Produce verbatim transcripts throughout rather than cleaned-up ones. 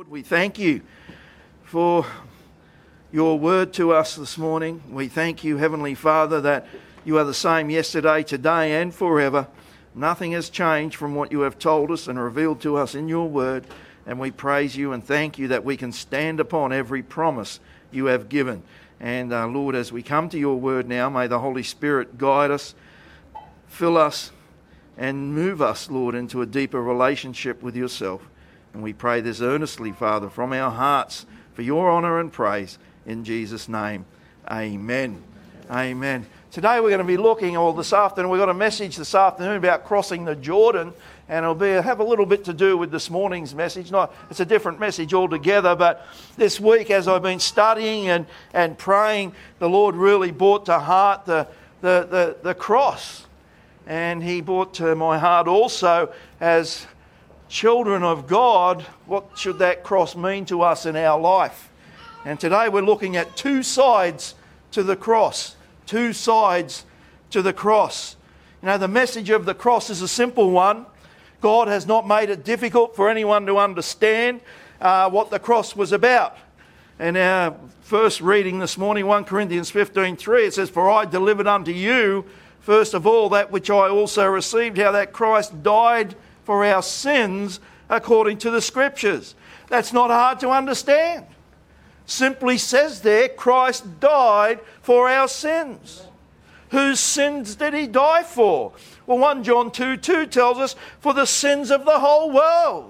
Lord, we thank you for your word to us this morning. We thank you, Heavenly Father, that you are the same yesterday, today and forever. Nothing has changed from what you have told us and revealed to us in your word. And we praise you and thank you that we can stand upon every promise you have given. And uh, Lord, as we come to your word now, may the Holy Spirit guide us, fill us, and move us, Lord, into a deeper relationship with yourself. And we pray this earnestly, Father, from our hearts for your honour and praise. In Jesus' name, amen. Amen. Today we're going to be looking, or this afternoon, we've got a message this afternoon about crossing the Jordan, and it'll be have a little bit to do with this morning's message. Not, it's a different message altogether, but this week as I've been studying and, and praying, the Lord really brought to heart the, the, the, the cross. And he brought to my heart also, as children of God, what should that cross mean to us in our life? And today we're looking at two sides to the cross. Two sides to the cross. You know, the message of the cross is a simple one. God has not made it difficult for anyone to understand uh, what the cross was about. In our first reading this morning, First Corinthians fifteen three, it says, "For I delivered unto you, first of all, that which I also received, how that Christ died for our sins according to the Scriptures." That's not hard to understand. Simply says there, Christ died for our sins. Whose sins did he die for? Well, First John two two tells us, for the sins of the whole world.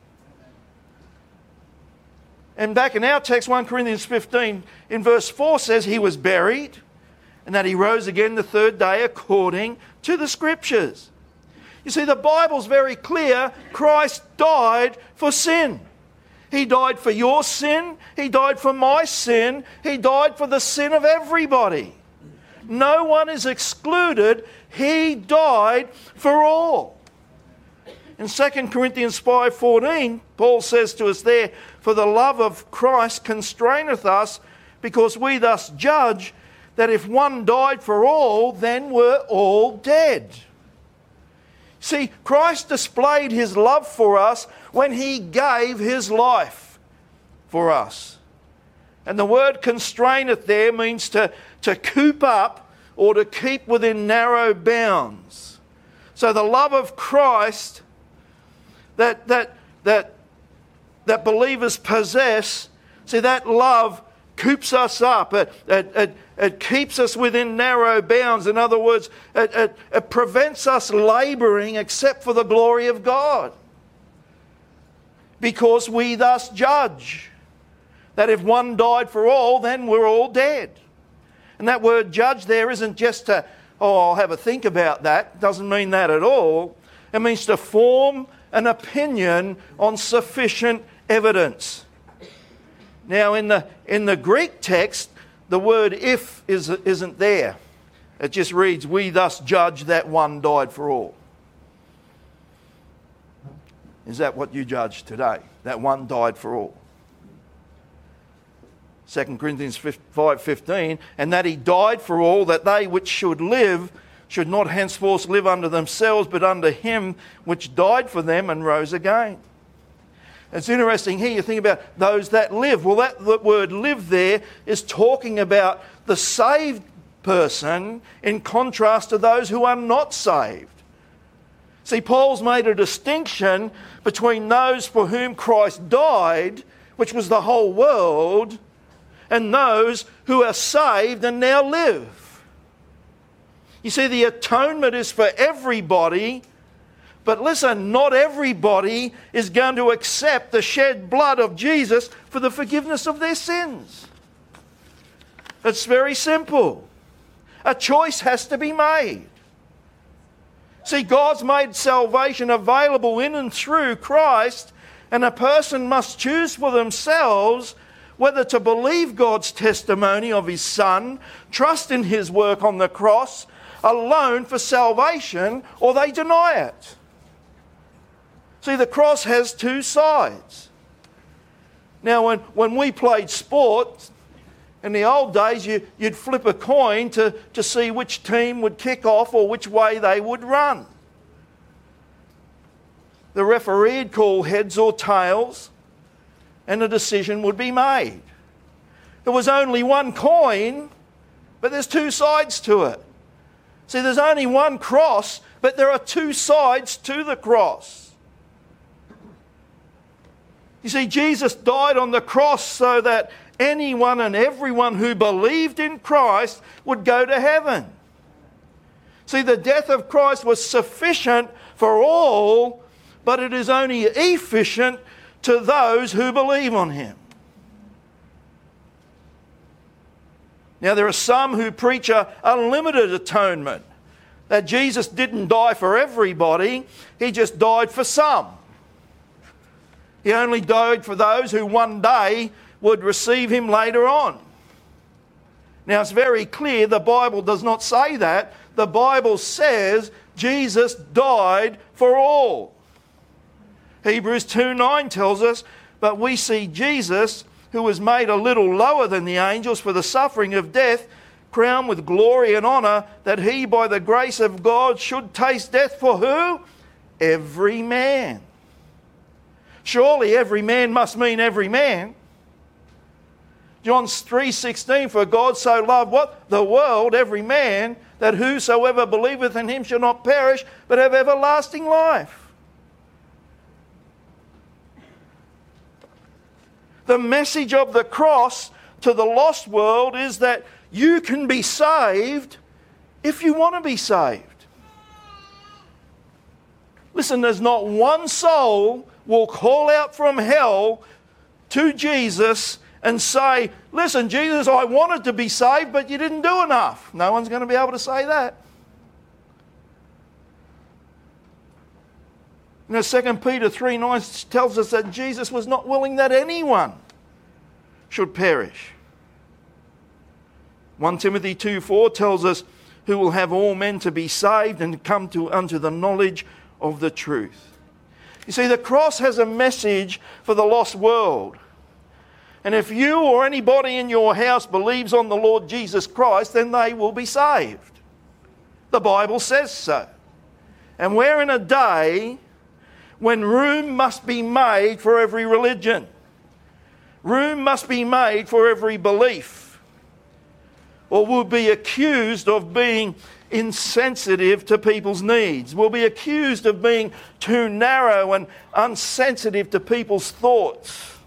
And back in our text, First Corinthians fifteen in verse four says he was buried and that he rose again the third day according to the Scriptures. You see, the Bible's very clear. Christ died for sin. He died for your sin. He died for my sin. He died for the sin of everybody. No one is excluded. He died for all. In Second Corinthians five fourteen, Paul says to us there, "For the love of Christ constraineth us, because we thus judge that if one died for all, then we're all dead." See, Christ displayed his love for us when he gave his life for us. And the word constraineth there means to, to coop up or to keep within narrow bounds. So the love of Christ that, that, that, that believers possess, see, that love coops us up. It, it, it, it keeps us within narrow bounds. In other words, it, it, it prevents us labouring except for the glory of God. Because we thus judge that if one died for all, then we're all dead. And that word judge there isn't just to, oh, I'll have a think about that. It doesn't mean that at all. It means to form an opinion on sufficient evidence. Now, in the in the Greek text, the word if is, isn't there. It just reads, we thus judge that one died for all. Is that what you judge today? That one died for all? Second Corinthians five fifteen, and that he died for all, that they which should live should not henceforth live unto themselves, but unto him which died for them and rose again. It's interesting here, you think about those that live. Well, that, that word live there is talking about the saved person in contrast to those who are not saved. See, Paul's made a distinction between those for whom Christ died, which was the whole world, and those who are saved and now live. You see, the atonement is for everybody. But listen, not everybody is going to accept the shed blood of Jesus for the forgiveness of their sins. It's very simple. A choice has to be made. See, God's made salvation available in and through Christ, and a person must choose for themselves whether to believe God's testimony of his Son, trust in his work on the cross alone for salvation, or they deny it. See, the cross has two sides. Now, when, when we played sport, in the old days, you, you'd flip a coin to, to see which team would kick off or which way they would run. The referee would call heads or tails. and a decision would be made. There was only one coin, but there's two sides to it. See, there's only one cross, but there are two sides to the cross. You see, Jesus died on the cross so that anyone and everyone who believed in Christ would go to heaven. See, the death of Christ was sufficient for all, but it is only efficient to those who believe on him. Now, there are some who preach a unlimited atonement, that Jesus didn't die for everybody, he just died for some. He only died for those who one day would receive him later on. Now, it's very clear the Bible does not say that. The Bible says Jesus died for all. Hebrews two nine tells us, but we see Jesus, who was made a little lower than the angels for the suffering of death, crowned with glory and honour, that he by the grace of God should taste death for who? Every man. Surely every man must mean every man. John three sixteen, for God so loved what? The world, every man, that whosoever believeth in him shall not perish, but have everlasting life. The message of the cross to the lost world is that you can be saved if you want to be saved. Listen, there's not one soul will call out from hell to Jesus and say, listen, Jesus, I wanted to be saved, but you didn't do enough. No one's going to be able to say that. You know, Second Peter three nine tells us that Jesus was not willing that anyone should perish. First Timothy two four tells us, who will have all men to be saved and come to unto the knowledge of the truth. You see, the cross has a message for the lost world. And if you or anybody in your house believes on the Lord Jesus Christ, then they will be saved. The Bible says so. And we're in a day when room must be made for every religion. Room must be made for every belief, or we'll be accused of being insensitive to people's needs. We'll be accused of being too narrow and unsensitive to people's thoughts.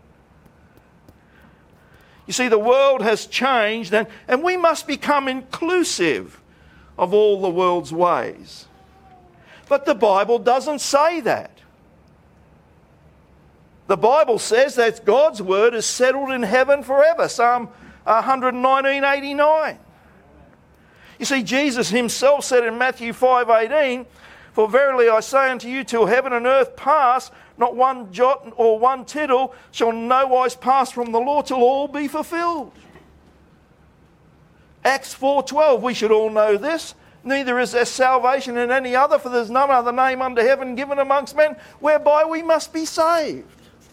You see, the world has changed, and, and we must become inclusive of all the world's ways. But the Bible doesn't say that. The Bible says that God's word is settled in heaven forever. Psalm one nineteen eighty-nine. You see, Jesus himself said in Matthew five eighteen, for verily I say unto you, till heaven and earth pass, not one jot or one tittle shall no wise pass from the law till all be fulfilled. Acts four twelve, we should all know this. Neither is there salvation in any other, for there's none other name under heaven given amongst men whereby we must be saved.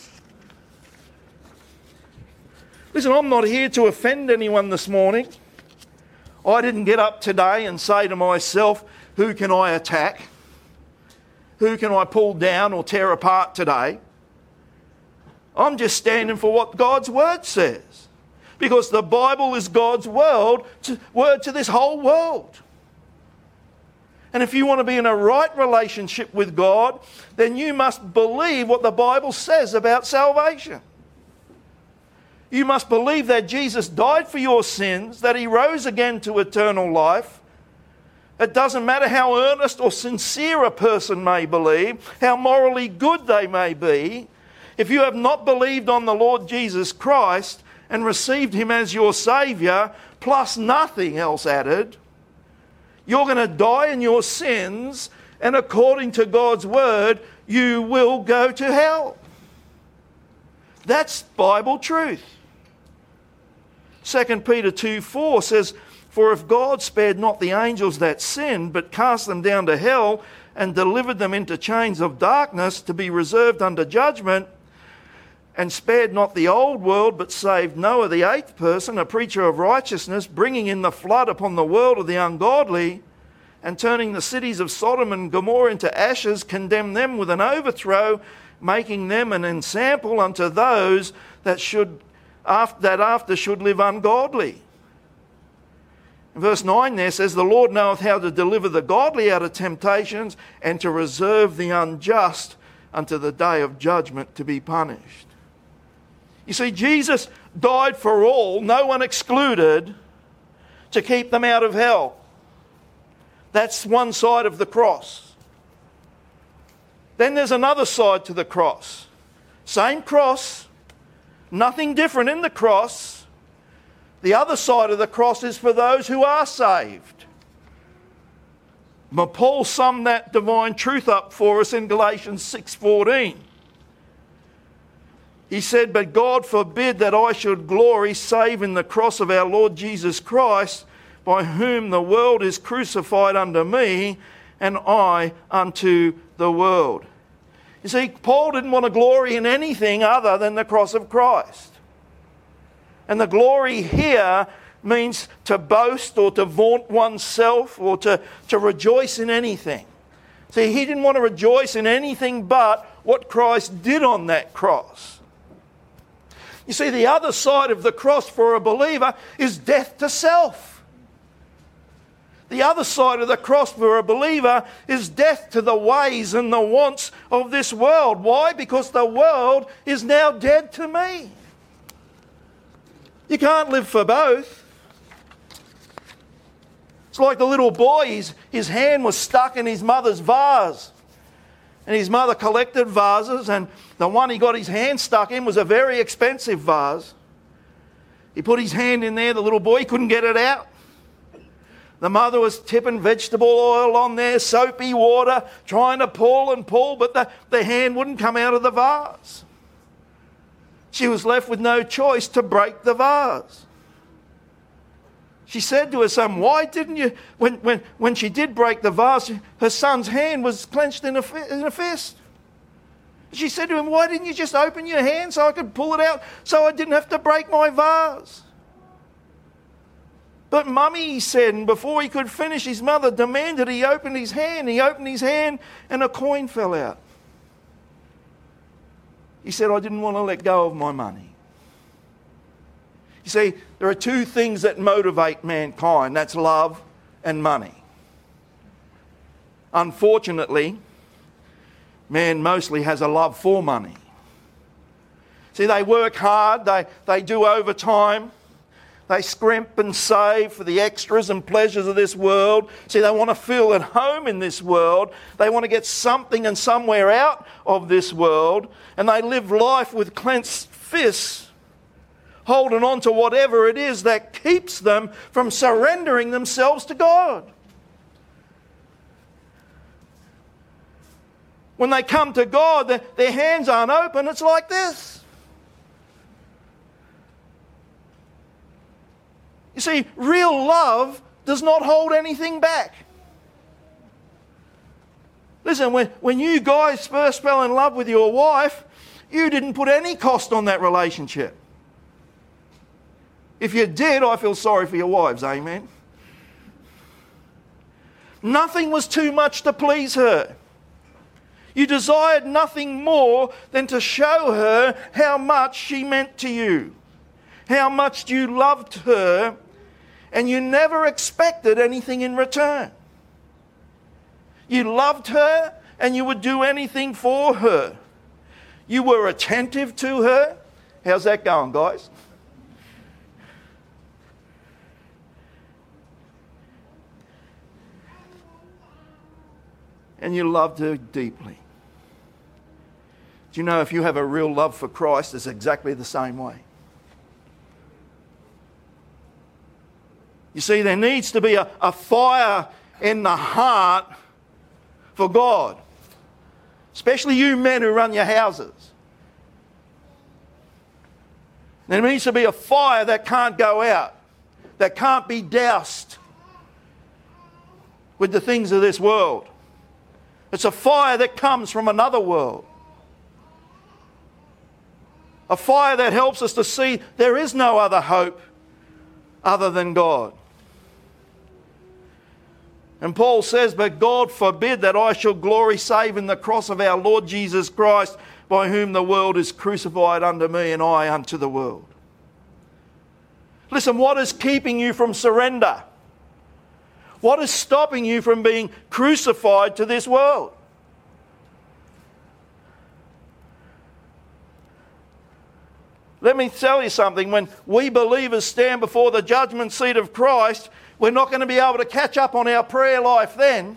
Listen, I'm not here to offend anyone this morning. I didn't get up today and say to myself, who can I attack? Who can I pull down or tear apart today? I'm just standing for what God's word says. Because the Bible is God's word to, word to this whole world. And if you want to be in a right relationship with God, then you must believe what the Bible says about salvation. You must believe that Jesus died for your sins, that he rose again to eternal life. It doesn't matter how earnest or sincere a person may believe, how morally good they may be. If you have not believed on the Lord Jesus Christ and received him as your Saviour, plus nothing else added, you're going to die in your sins, and according to God's word, you will go to hell. That's Bible truth. Second Peter two four says, for if God spared not the angels that sinned, but cast them down to hell and delivered them into chains of darkness to be reserved unto judgment, and spared not the old world, but saved Noah the eighth person, a preacher of righteousness, bringing in the flood upon the world of the ungodly, and turning the cities of Sodom and Gomorrah into ashes, condemned them with an overthrow, making them an ensample unto those that should that after should live ungodly. Verse nine there says, the Lord knoweth how to deliver the godly out of temptations, and to reserve the unjust unto the day of judgment to be punished. You see, Jesus died for all, no one excluded, to keep them out of hell. That's one side of the cross. Then there's another side to the cross. Same cross, nothing different in the cross. The other side of the cross is for those who are saved. But Paul summed that divine truth up for us in Galatians six fourteen. He said, but God forbid that I should glory save in the cross of our Lord Jesus Christ, by whom the world is crucified unto me, and I unto the world. You see, Paul didn't want to glory in anything other than the cross of Christ. And the glory here means to boast or to vaunt oneself or to, to rejoice in anything. See, he didn't want to rejoice in anything but what Christ did on that cross. You see, the other side of the cross for a believer is death to self. The other side of the cross for a believer is death to the ways and the wants of this world. Why? Because the world is now dead to me. You can't live for both. It's like the little boy, his, his hand was stuck in his mother's vase. And his mother collected vases, and the one he got his hand stuck in was a very expensive vase. He put his hand in there, the little boy couldn't get it out. The mother was tipping vegetable oil on there, soapy water, trying to pull and pull, but the, the hand wouldn't come out of the vase. She was left with no choice to break the vase. She said to her son, why didn't you, when, when, when she did break the vase, her son's hand was clenched in a, in a fist. She said to him, why didn't you just open your hand so I could pull it out so I didn't have to break my vase? But Mummy, he said, and before he could finish, his mother demanded he open his hand. He opened his hand and a coin fell out. He said, I didn't want to let go of my money. You see, there are two things that motivate mankind. That's love and money. Unfortunately, man mostly has a love for money. See, they work hard, they, they do overtime, they scrimp and save for the extras and pleasures of this world. See, they want to feel at home in this world. They want to get something and somewhere out of this world. And they live life with clenched fists, holding on to whatever it is that keeps them from surrendering themselves to God. When they come to God, their, their hands aren't open. It's like this. You see, real love does not hold anything back. Listen, when, when you guys first fell in love with your wife, you didn't put any cost on that relationship. If you did, I feel sorry for your wives, amen? Nothing was too much to please her. You desired nothing more than to show her how much she meant to you, how much you loved her, and you never expected anything in return. You loved her and you would do anything for her. You were attentive to her. How's that going, guys? And you loved her deeply. Do you know if you have a real love for Christ, it's exactly the same way. You see, there needs to be a, a fire in the heart for God. Especially you men who run your houses. There needs to be a fire that can't go out, that can't be doused with the things of this world. It's a fire that comes from another world. A fire that helps us to see there is no other hope other than God. And Paul says, but God forbid that I shall glory save in the cross of our Lord Jesus Christ, by whom the world is crucified unto me and I unto the world. Listen, what is keeping you from surrender? What is stopping you from being crucified to this world? Let me tell you something. When we believers stand before the judgment seat of Christ, we're not going to be able to catch up on our prayer life then.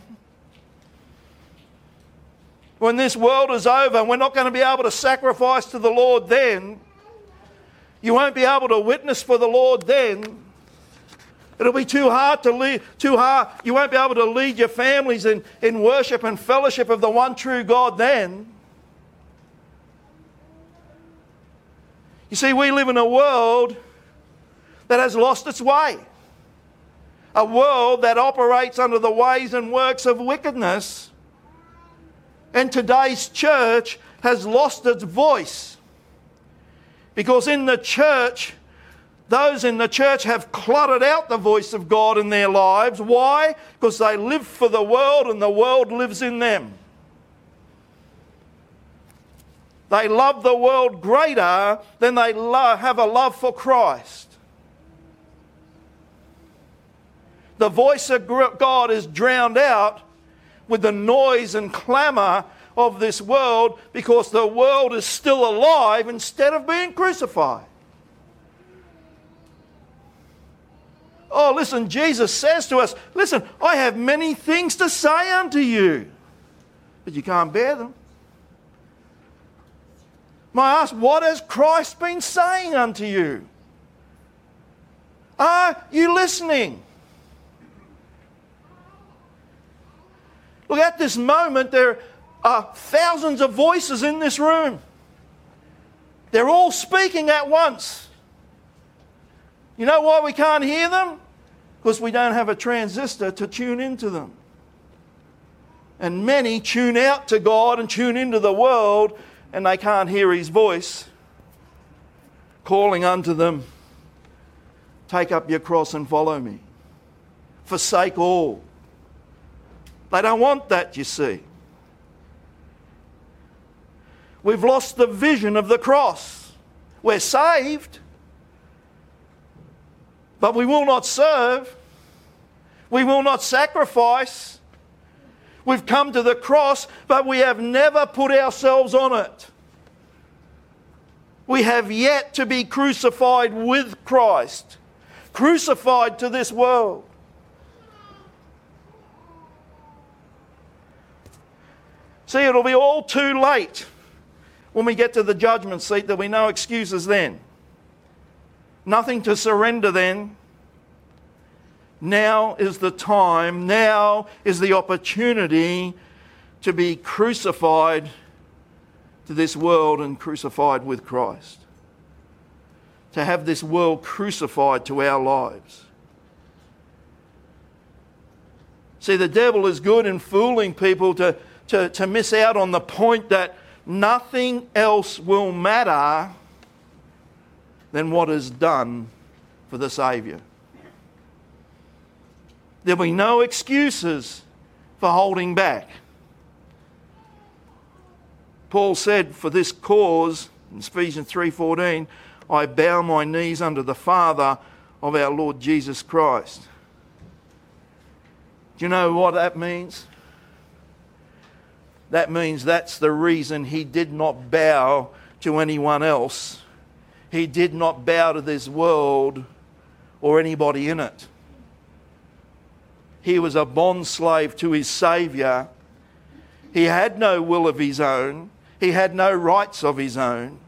When this world is over, we're not going to be able to sacrifice to the Lord then. You won't be able to witness for the Lord then. It'll be too hard to lead, too hard. You won't be able to lead your families in, in worship and fellowship of the one true God then. You see, we live in a world that has lost its way. A world that operates under the ways and works of wickedness. And today's church has lost its voice. Because in the church, those in the church have cluttered out the voice of God in their lives. Why? Because they live for the world and the world lives in them. They love the world greater than they lo- have a love for Christ. The voice of God is drowned out with the noise and clamour of this world because the world is still alive instead of being crucified. Oh, listen, Jesus says to us, listen, I have many things to say unto you, but you can't bear them. May I ask, what has Christ been saying unto you? Are you listening? Look, at this moment, there are thousands of voices in this room. They're all speaking at once. You know why we can't hear them? Because we don't have a transistor to tune into them. And many tune out to God and tune into the world, and they can't hear His voice calling unto them, take up your cross and follow me. Forsake all. They don't want that, you see. We've lost the vision of the cross. We're saved, but we will not serve. We will not sacrifice. We've come to the cross, but we have never put ourselves on it. We have yet to be crucified with Christ, crucified to this world. See, it'll be all too late when we get to the judgment seat. There'll be no excuses then. Nothing to surrender then. Now is the time, now is the opportunity to be crucified to this world and crucified with Christ. To have this world crucified to our lives. See, the devil is good in fooling people to To, to miss out on the point that nothing else will matter than what is done for the Saviour. There'll be no excuses for holding back. Paul said, for this cause, in Ephesians three fourteen, I bow my knees unto the Father of our Lord Jesus Christ. Do you know what that means? That means that's the reason he did not bow to anyone else. He did not bow to this world or anybody in it. He was a bondslave to his Saviour. He had no will of his own. He had no rights of his own.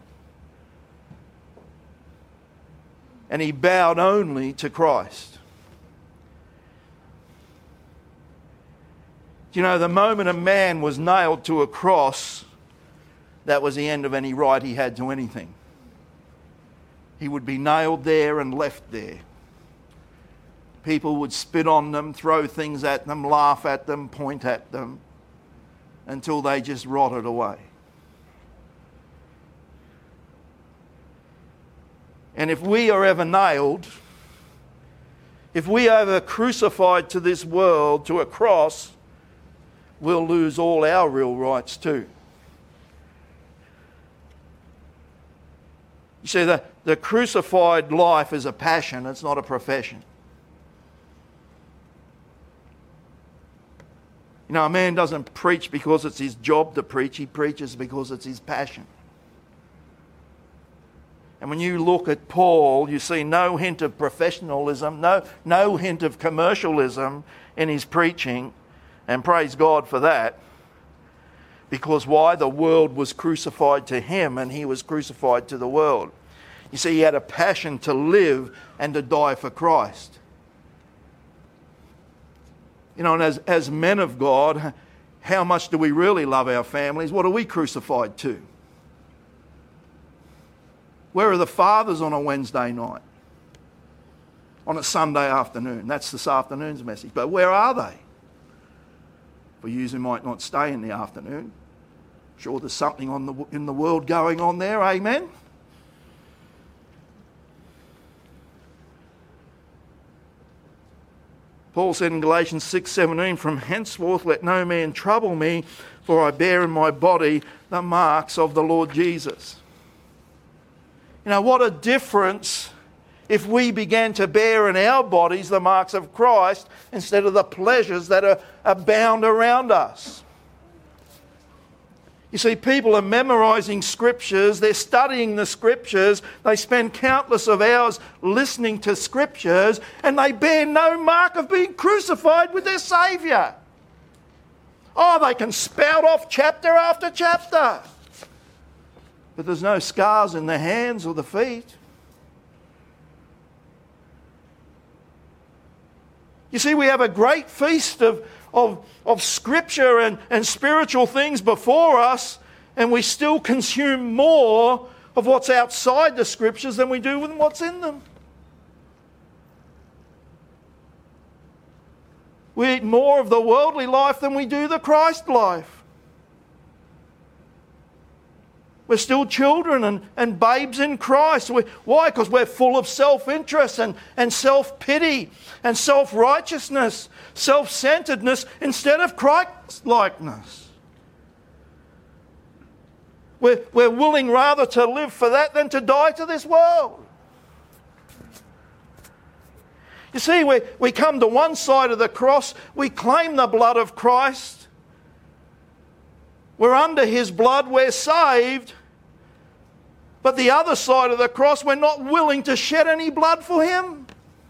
And he bowed only to Christ. You know, the moment a man was nailed to a cross, that was the end of any right he had to anything. He would be nailed there and left there. People would spit on them, throw things at them, laugh at them, point at them, until they just rotted away. And if we are ever nailed, if we are ever crucified to this world, to a cross, we'll lose all our real rights too. You see, the, the crucified life is a passion, it's not a profession. You know, a man doesn't preach because it's his job to preach, he preaches because it's his passion. And when you look at Paul, you see no hint of professionalism, no, no hint of commercialism in his preaching, and praise God for that. Because why? The world was crucified to him and he was crucified to the world. You see, he had a passion to live and to die for Christ. You know, and as, as men of God, how much do we really love our families? What are we crucified to? Where are the fathers on a Wednesday night? On a Sunday afternoon? That's this afternoon's message. But where are they? For you who might not stay in the afternoon. Sure, there's something on the, in the world going on there, amen? Paul said in Galatians six seventeen, "From henceforth let no man trouble me, for I bear in my body the marks of the Lord Jesus." You know, what a difference if we began to bear in our bodies the marks of Christ instead of the pleasures that are abound around us. You see, people are memorising scriptures, they're studying the scriptures, they spend countless of hours listening to scriptures, and they bear no mark of being crucified with their Saviour. Oh, they can spout off chapter after chapter, but there's no scars in the hands or the feet. You see, we have a great feast of, of, of scripture and, and spiritual things before us, and we still consume more of what's outside the scriptures than we do with what's in them. We eat more of the worldly life than we do the Christ life. We're still children and, and babes in Christ. We, why? Because we're full of self-interest and, and self-pity and self-righteousness, self-centeredness instead of Christ-likeness. We're, we're willing rather to live for that than to die to this world. You see, we, we come to one side of the cross, we claim the blood of Christ. We're under His blood, we're saved. But the other side of the cross, we're not willing to shed any blood for Him.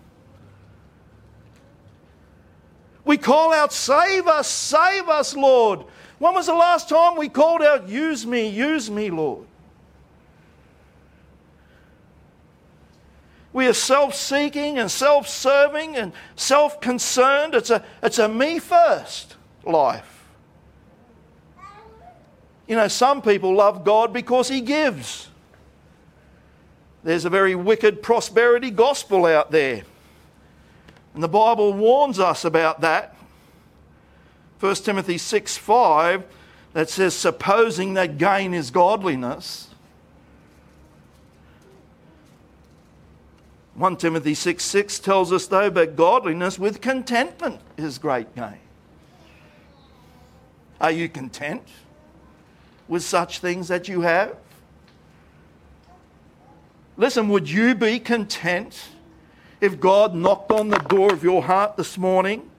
We call out, "Save us, save us, Lord." When was the last time we called out, "Use me, use me, Lord"? We are self-seeking and self-serving and self-concerned. It's a, it's a me-first life. You know, some people love God because He gives. There's a very wicked prosperity gospel out there. And the Bible warns us about that. First Timothy six five, that says, "Supposing that gain is godliness." First Timothy six six tells us, though, "But godliness with contentment is great gain." Are you content with such things that you have? Listen, would you be content if God knocked on the door of your heart this morning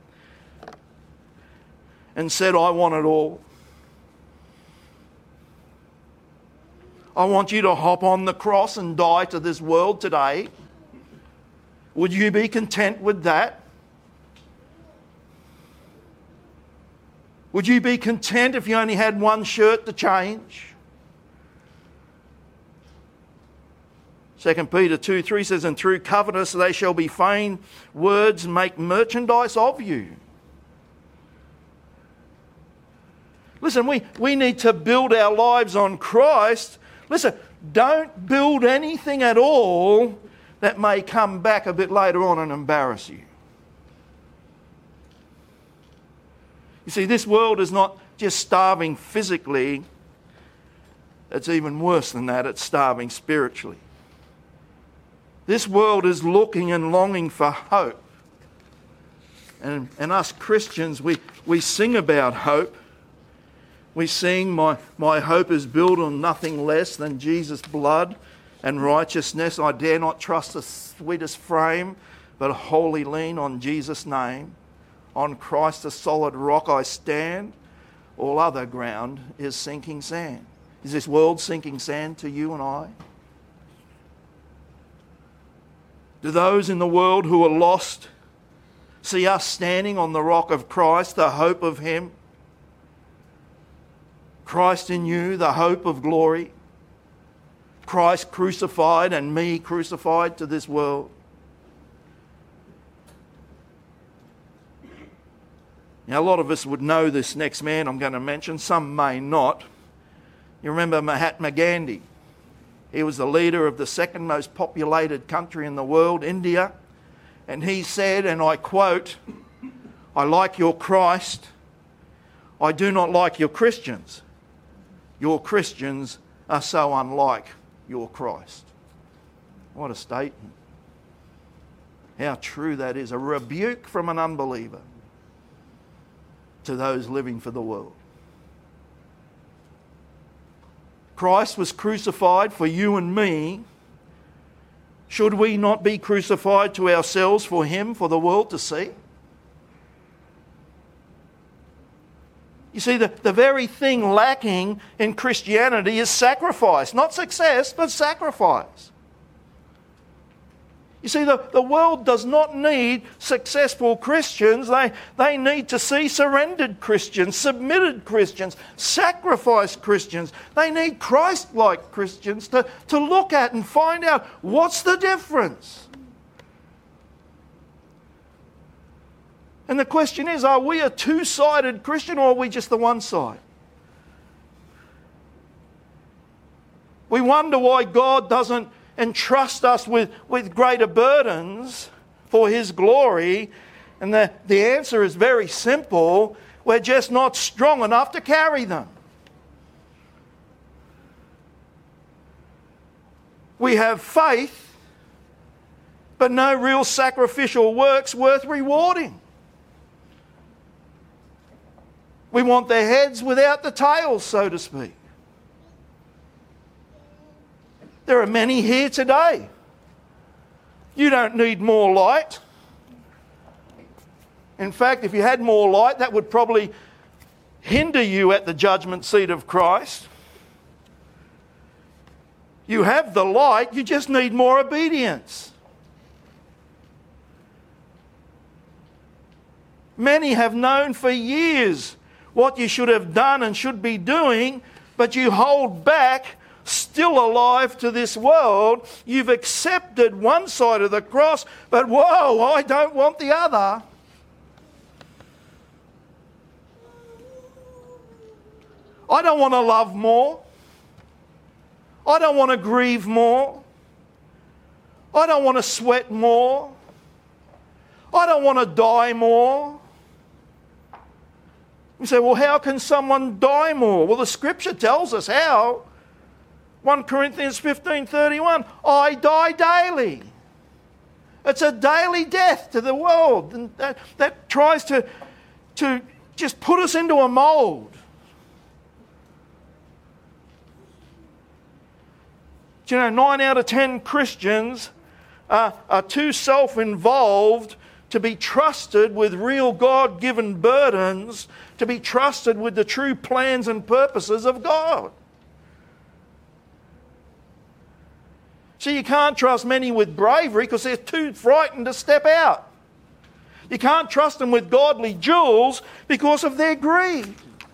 and said, "I want it all. I want you to hop on the cross and die to this world today"? Would you be content with that? Would you be content if you only had one shirt to change? Second Peter two three says, "And through covetousness they shall be feigned words and make merchandise of you." Listen, we, we need to build our lives on Christ. Listen, don't build anything at all that may come back a bit later on and embarrass you. You see, this world is not just starving physically. It's even worse than that. It's starving spiritually. This world is looking and longing for hope. And, and us Christians, we, we sing about hope. We sing, my, my hope is built on nothing less than Jesus' blood and righteousness. I dare not trust the sweetest frame, but wholly lean on Jesus' name. On Christ the solid rock I stand. All other ground is sinking sand. Is this world sinking sand to you and I? Do those in the world who are lost see us standing on the rock of Christ, the hope of Him? Christ in you, the hope of glory. Christ crucified and me crucified to this world. Now, a lot of us would know this next man I'm going to mention. Some may not. You remember Mahatma Gandhi. He was the leader of the second most populated country in the world, India. And he said, and I quote, "I like your Christ. I do not like your Christians. Your Christians are so unlike your Christ." What a statement. How true that is. A rebuke from an unbeliever to those living for the world. Christ was crucified for you and me. Should we not be crucified to ourselves for Him, for the world to see? You see, the, the very thing lacking in Christianity is sacrifice. Not success, but sacrifice. You see, the, the world does not need successful Christians. They, they need to see surrendered Christians, submitted Christians, sacrificed Christians. They need Christ-like Christians to, to look at and find out what's the difference. And the question is, are we a two-sided Christian or are we just the one side? We wonder why God doesn't entrust us with, with greater burdens for His glory. And the, the answer is very simple. We're just not strong enough to carry them. We have faith, but no real sacrificial works worth rewarding. We want the heads without the tails, so to speak. There are many here today. You don't need more light. In fact, if you had more light, that would probably hinder you at the judgment seat of Christ. You have the light, you just need more obedience. Many have known for years what you should have done and should be doing, but you hold back, still alive to this world. You've accepted one side of the cross, but whoa, I don't want the other. I don't want to love more. I don't want to grieve more. I don't want to sweat more. I don't want to die more. You say, well, how can someone die more? Well, the Scripture tells us how. First Corinthians fifteen thirty-one, I die daily. It's a daily death to the world and that, that tries to, to just put us into a mould. Do you know, nine out of ten Christians are, are too self-involved to be trusted with real God-given burdens, to be trusted with the true plans and purposes of God. See, you can't trust many with bravery because they're too frightened to step out. You can't trust them with godly jewels because of their greed.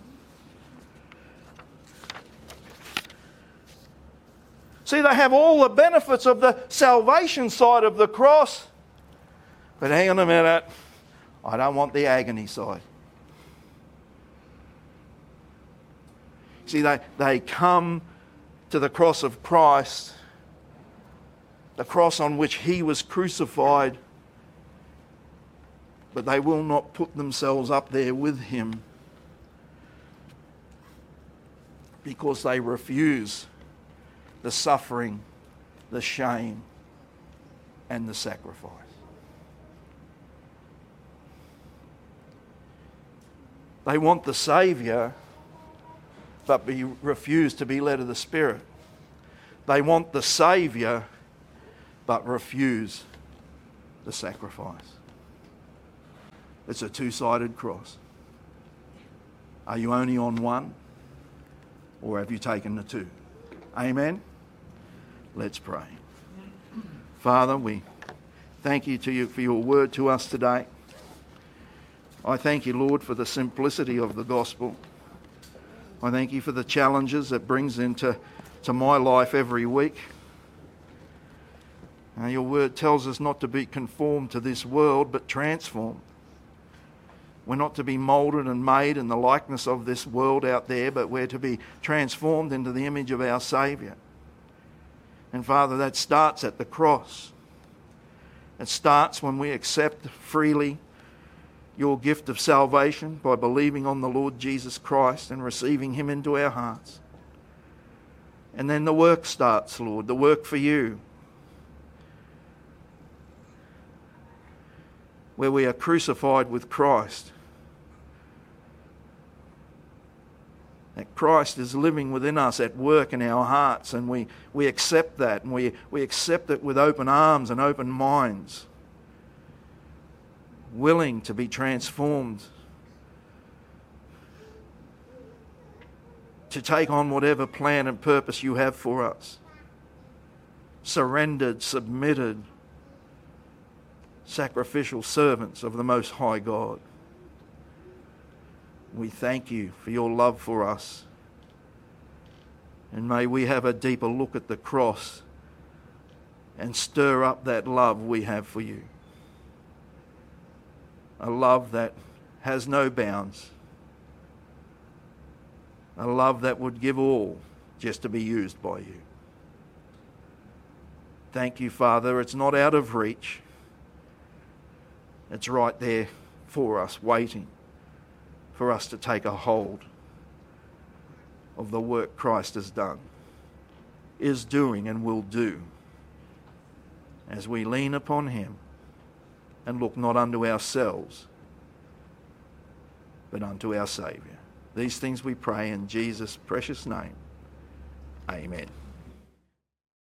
See, they have all the benefits of the salvation side of the cross. But hang on a minute, I don't want the agony side. See, they, they come to the cross of Christ, the cross on which He was crucified, but they will not put themselves up there with Him because they refuse the suffering, the shame, and the sacrifice. They want the Saviour, but be, refuse to be led of the Spirit. They want the Saviour, but refuse the sacrifice. It's a two-sided cross. Are you only on one, or have you taken the two? Amen? Let's pray. Father, we thank you to you for your word to us today. I thank you, Lord, for the simplicity of the gospel. I thank you for the challenges it brings into to my life every week. Now, your word tells us not to be conformed to this world, but transformed. We're not to be moulded and made in the likeness of this world out there, but we're to be transformed into the image of our Saviour. And Father, that starts at the cross. It starts when we accept freely your gift of salvation by believing on the Lord Jesus Christ and receiving him into our hearts. And then the work starts, Lord, the work for you, where we are crucified with Christ. That Christ is living within us at work in our hearts, and we, we accept that, and we, we accept it with open arms and open minds, willing to be transformed, to take on whatever plan and purpose you have for us. Surrendered, submitted, sacrificial servants of the Most High God. We thank you for your love for us. And may we have a deeper look at the cross and stir up that love we have for you. A love that has no bounds. A love that would give all just to be used by you. Thank you, Father. It's not out of reach. It's right there for us, waiting for us to take a hold of the work Christ has done, is doing, and will do, as we lean upon him and look not unto ourselves, but unto our Saviour. These things we pray in Jesus' precious name. Amen.